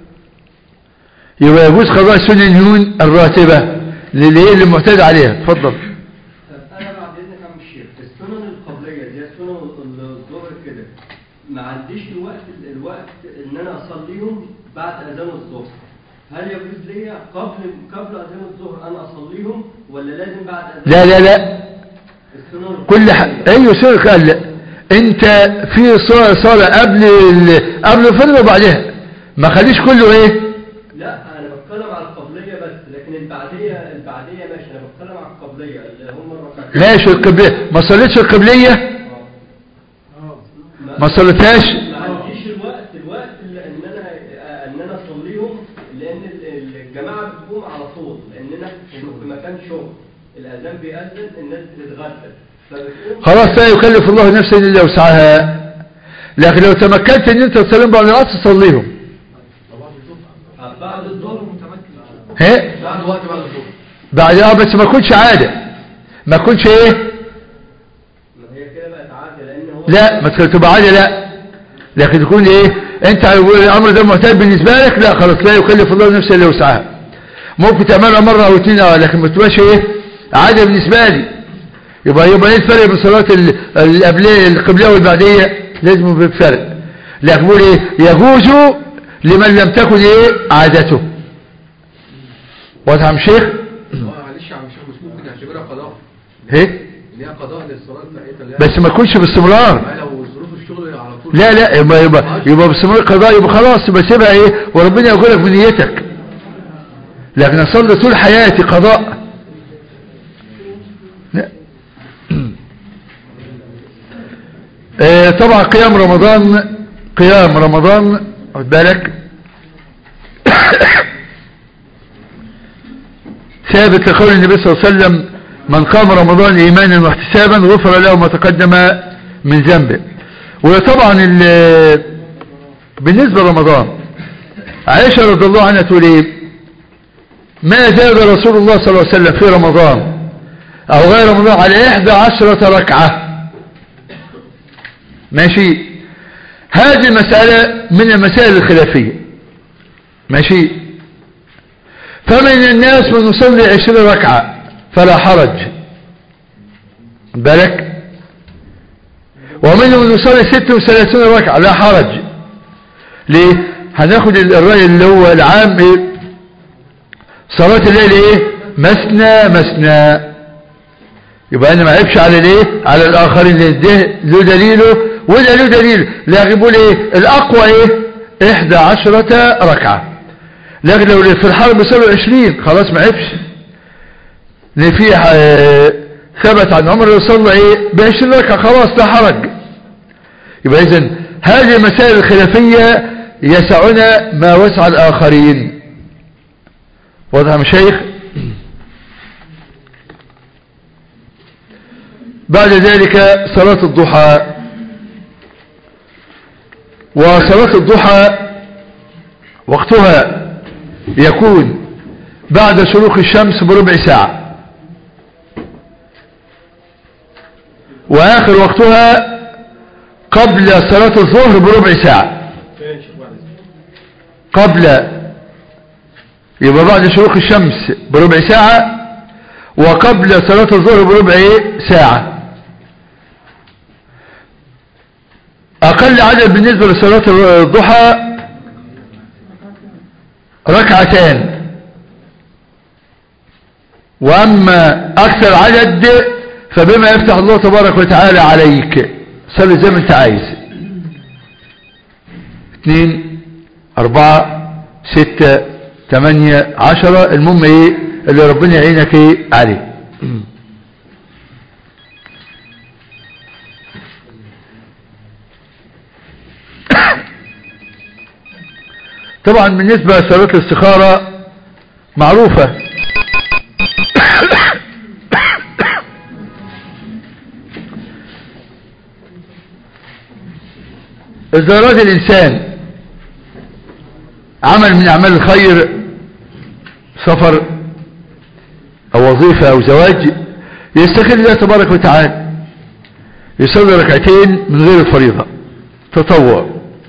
يبقى يجوز قضاء السنن الراتبة للي اللي معتاد عليها. اتفضل. انا بعد اذنك يا عم الشيخ، السنن القبليه دي سنن الظهر كده ما عنديش الوقت الوقت ان انا اصليهم بعد اذان الظهر، هل يجوز لي قبل قبل اذان الظهر انا اصليهم ولا لازم بعد اذان؟ لا لا لا، كل حاجه ايوه سنن قال انت في صلاه قبل قبل الفجر وبعدها، ما خليش كله ايه. لا انا بتكلم على القبليه بس، لكن البعديه البعديه ماشي، انا بتكلم على القبليه اللي هم الركعتين. ماشي القبليه، ما صليتش القبليه؟ ما صليتهاش؟ ما عنديش الوقت الوقت اللي ان انا ان انا اصليهم، لان الجماعه بتقوم على طول، لاننا في مكان شغل الاذان بيأذن الناس بتتغدى، خلاص لا يكلف الله نفسا الا وسعها. لكن لو تمكنت ان انت تصليهم بعد العصر صليهم بعد الظهر متمكن. ايه بعد وقت بعد الظهر بعد اه بس ما كنتش عاده، ما كنتش ايه. ما هي كده بقت عاده، لان هو لا ما تبقى عاده، لا لكن تكون ايه انت الامر ده معتاد بالنسبه لك، لا خلاص لا يكلف الله نفسا الا وسعها. ممكن تعملها مره او اثنين اه، لكن ما تبقاش ايه عاده بالنسبه لي. يبقى يبقى ايه الفرق بين صلاه القبليه القبليه والبعديه؟ لازم يبقى فرق. لكن بقول ايه يجوز لمن لم تكن ايه عادته. واضح يا عم شيخ؟ معلش يا عم شيخ، مش ممكن نعتبرها قضاء؟ ايه اللي هي قضاء للصلاه بتاعتها، بس ما تكونش باستمرار. لو ظروف الشغل على طول لا لا يبقى يبقى, يبقى باستمرار قضاء، يبقى خلاص يبقى سيبها ايه وربنا يقول لك بنيتك. لكن اصلي طول حياتي قضاء لا. اه طبعا قيام رمضان، قيام رمضان خد بالك ثابت لقول النبي صلى الله عليه وسلم من قام رمضان ايمانا واحتسابا غفر له ما تقدم من ذنبه. وطبعا بالنسبه لرمضان عائشه رضي الله عنها تقول ايه ما زاد رسول الله صلى الله عليه وسلم في رمضان او غير رمضان على احدى عشرة ركعه. ماشي، هذه مسألة من المسائل الخلافية. ماشي، فمن الناس من يصلي عشرين ركعة فلا حرج بالك، ومنهم من يصلي ست وثلاثين ركعة لا حرج. ليه؟ هناخد الرأي اللي هو العام ايه صلاة الليل ايه مثنى مثنى، يبقى انا ما عيبش على الايه على الاخرين، ده له دليله وده له دليل. لكن بيقول ايه الاقوى ايه احدى عشرة ركعة. لكن لو في الحرب يصلوا عشرين خلاص ما عيبش، لان في ثبت عن عمر يصلي ايه بعشرين ركعة خلاص لا حرج. يبقى اذن هذه المسائل الخلافية يسعنا ما وسع الاخرين. واضح يا مشايخ؟ بعد ذلك صلاة الضحى. وصلاة الضحى وقتها يكون بعد شروق الشمس بربع ساعة، وآخر وقتها قبل صلاة الظهر بربع ساعة. قبل يبقى بعد شروق الشمس بربع ساعة، وقبل صلاة الظهر بربع ساعة. أقل عدد بالنسبة لصلاة الضحى ركعتان، وأما أكثر عدد فبما يفتح الله تبارك وتعالى عليك صلي زي ما انت عايز، اثنين أربعة ستة ثمانية عشرة، المهم ايه اللي ربنا يعينك ايه عليه. طبعا بالنسبة لصلاة الاستخارة معروفة، إذا أراد الإنسان عمل من أعمال الخير، سفر أو وظيفة أو زواج، يستخير الله تبارك وتعالى، يصلي ركعتين من غير الفريضة تطوع،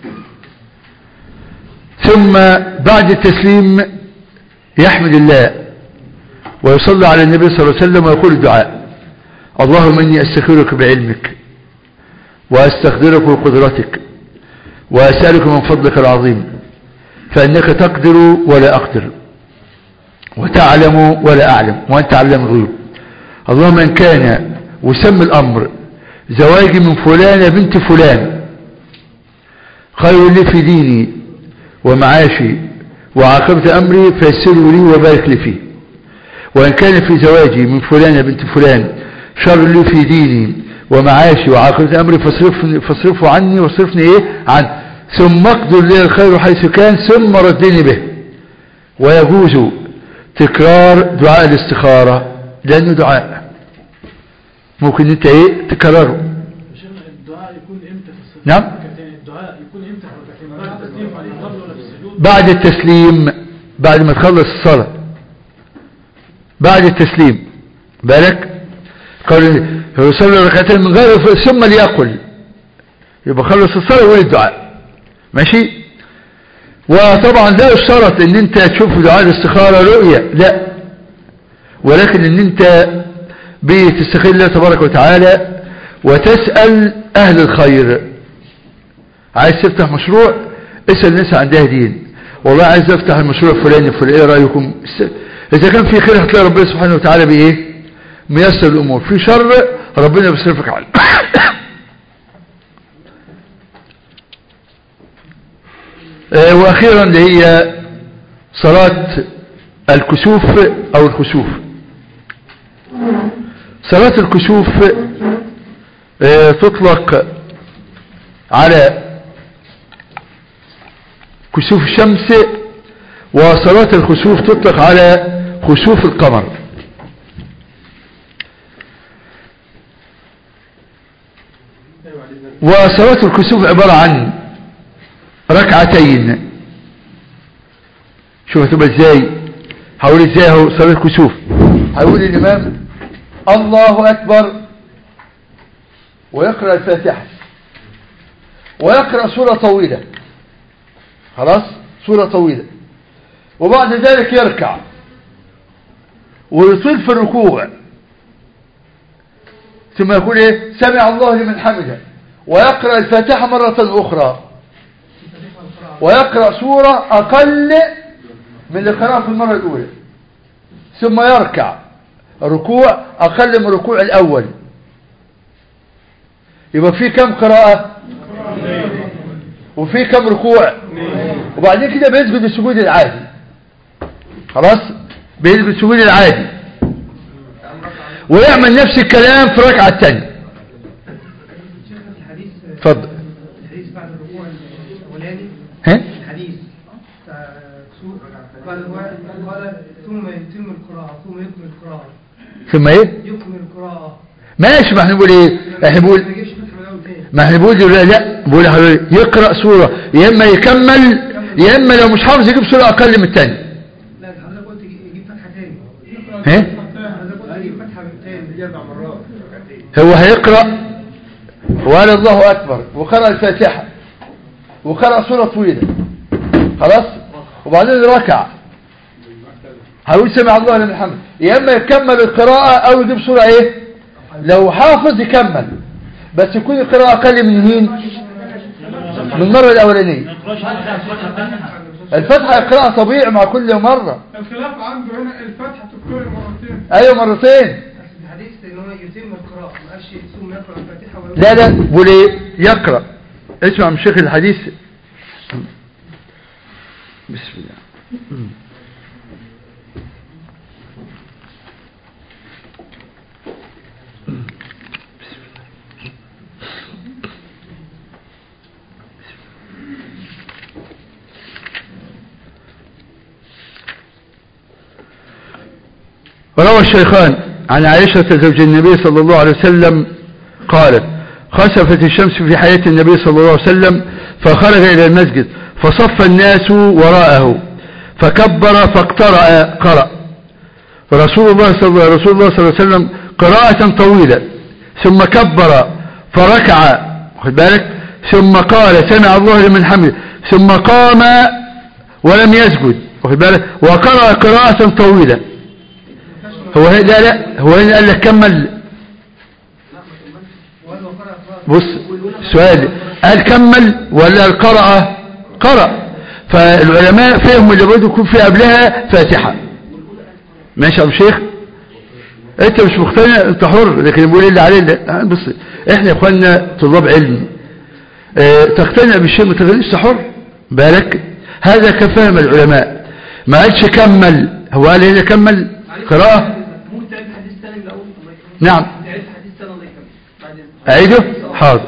ثم بعد التسليم يحمد الله ويصلي على النبي صلى الله عليه وسلم ويقول الدعاء: اللهم إني أستخيرك بعلمك وأستقدرك بقدرتك وأسألك من فضلك العظيم، فإنك تقدر ولا أقدر وتعلم ولا أعلم وأنت علام الغيوب. اللهم إن كان وسم الأمر زواجي من فلانة بنت فلان خير لي في ديني ومعاشي وعاقبة أمري فيسره لي وبارك لي فيه، وإن كان في زواجي من فلانة بنت فلان شر لي في ديني ومعاشي وعاقبة أمري فاصرفني فاصرفه عني واصرفني إيه عنه، ثم اقدر لي الخير حيث كان ثم ردني به. ويجوز تكرار دعاء الاستخارة لأنه دعاء ممكن انت ايه تكرره. الدعاء يكون امتى في الصلاة؟ نعم الدعاء يكون امتى في بعد التسليم عليه قبل ولا في السجود؟ بعد التسليم، بعد ما تخلص الصلاة، بعد التسليم بالك قال يصلي ركعتين من غير ثم ليقل، يبقى خلص الصلاة ويقول الدعاء ماشي. وطبعا لا يشترط ان انت تشوف دعاء الاستخارة رؤية، لا، ولكن ان انت بتستخير الله تبارك وتعالى وتسأل اهل الخير. عايز تفتح مشروع اسأل الناس عندها دين، والله عايز افتح المشروع فلاني فلان ايه رأيكم؟ اذا كان في خير هتلاقي ربنا سبحانه وتعالى بايه ميسر الامور، في شر ربنا بيصرفك عنه. واخيرا اللي هي صلاة الكسوف او الخسوف. صلاة الكسوف تطلق على كسوف الشمس، وصلاة الخسوف تطلق على خسوف القمر. وصلاة الكسوف عبارة عن ركعتين. شوف هتبقى ازاي، هقول ازاي اهو صلاة الكسوف. هيقول الامام الله اكبر ويقرأ الفاتحة ويقرأ سورة طويلة، خلاص سورة طويلة، وبعد ذلك يركع ويطيل في الركوع، ثم يقول ايه سمع الله لمن حمده، ويقرأ الفاتحة مرة اخرى، ويقرأ سورة اقل من اللي قرأها في المرة الاولى، ثم يركع ركوع اقل من الركوع الاول. يبقى في كم قراءة وفي كم ركوع، وبعدين كده بيسجد السجود العادي، خلاص بيسجد السجود العادي ويعمل نفس الكلام في الركعة الثانية. اتفضل. الحديث بعد الركوع الاولاني، ها الحديث بعد الركوع قال ثم يتم القراءة ثم يكمل القراءة ثم ايه يكمل القراءة. ماشي، ما احنا بنقول ايه احنا بنقول ما احنا بنقول لا بقول يقرأ سورة، يا اما يكمل يا اما لو مش حافظ يجيب سورة اقل من الثاني. لا حضرتك قلت يجيب فتحة ثاني. ها حضرتك قلت يجيب فتحة ثاني اربع مرات. هو هيقرأ وقال الله اكبر وقرأ الفاتحة وقرأ سورة طويلة، خلاص، وبعدين ركع هيقول سمع الله لمن حمده، يا اما يكمل القراءة او يجيب سورة ايه، لو حافظ يكمل بس يكون القراءة اقل من مين من المرة الاولانية. الفتحة يقرأها طبيعي مع كل مرة. الخلاف عنده هنا الفتحة تذكر مرتين. ايوه مرتين. الحديث ان هو يتم القراءة ما قالش ثم يقرأ الفاتحة ولا لا لا بقول ايه يقرأ. اسمع من شيخ الحديث. بسم الله. روى الشيخان عن عائشة زوج النبي صلى الله عليه وسلم قالت خسفت الشمس في حياة النبي صلى الله عليه وسلم فخرج إلى المسجد فصف الناس وراءه فكبر فاقترأ قرأ رسول الله صلى الله رسول الله صلى الله عليه وسلم قراءة طويلة ثم كبر فركع خد بالك ثم قال سمع الله لمن حمده ثم قام ولم يسجد واخد بالك وقرأ قراءة طويلة. هو لا لا هو هنا قال لك كمل. بص سؤال قال كمل ولا القراءة قرأ. فالعلماء فهموا اللي بده يكون في قبلها فاتحة. ماشي يا ابو شيخ انت مش مقتنع انت حر لكن بيقول اللي عليه لا. بص احنا يا اخواننا طلاب علم اه تقتنع بالشيء ما تغيرش حر بالك. هذا كفهم العلماء ما قالش كمل هو قال هنا كمل قراءة. نعم اعيده حاضر.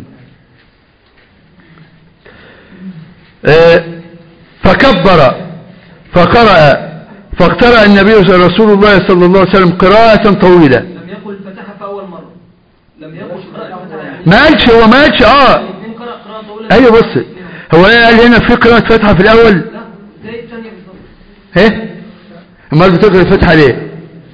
اه فكبر فقرأ فاقترأ النبي رسول الله صلى الله عليه وسلم قراءة طويلة. لم يقل الفتحة في أول مرة لم يقل قراءة الفتحة ما قالش هو ما قالش اه ايوه بص هو قال هنا في قراءة فتحة في الاول. لا زي الثانية بالظبط. ايه امال بتقرأ الفتحة ليه؟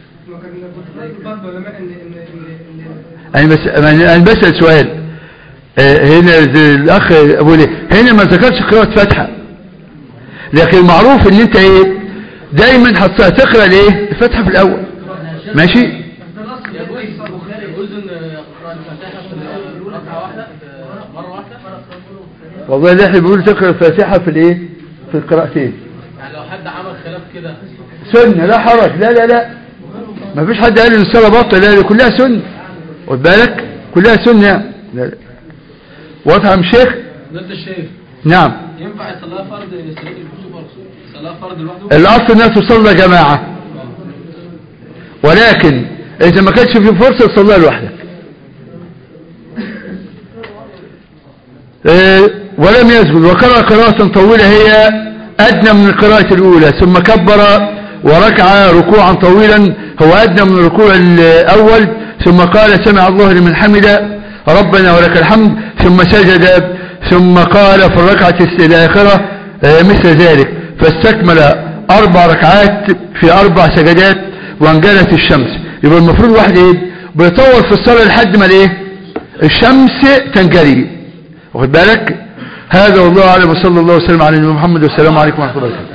انا بس انا بسأل سؤال اه هنا الاخ ابو ليه هنا ما ذكرش قراءة فتحة لكن معروف ان انت ايه دايما هتقرأ ليه الفتحة في الاول ماشي. والله اللي احنا بنقول تقرأ الفاتحة في الايه في القراءتين. يعني لو حد عمل خلاف كده سنة لا حرج لا لا لا ما فيش حد قال ان الصلاة باطلة لا دي كلها سنة خد بالك كلها سنة لا لا. واضحة يا شيخ؟ نفس الشيخ نعم ينفع الصلاة فرض الصلاة فرض لوحده؟ الاصل انها تصلى جماعة ولكن اذا ما كانش في فرصة تصليها لوحدك. اه ولم يسجد وقرأ قراءة طويلة هي ادنى من القراءة الاولى ثم كبر وركع ركوعا طويلا هو ادنى من الركوع الاول ثم قال سمع الله لمن حمده ربنا ولك الحمد ثم سجد ثم قال في الركعة الآخرة مثل ذلك فاستكمل أربع ركعات في أربع سجدات وانجلت الشمس. يبقى المفروض واحد ايه بيطول في الصلاة لحد ما الايه الشمس تنجلي واخد بالك. هذا والله أعلم وصلى الله وسلم على محمد والسلام عليكم ورحمة الله وبركاته.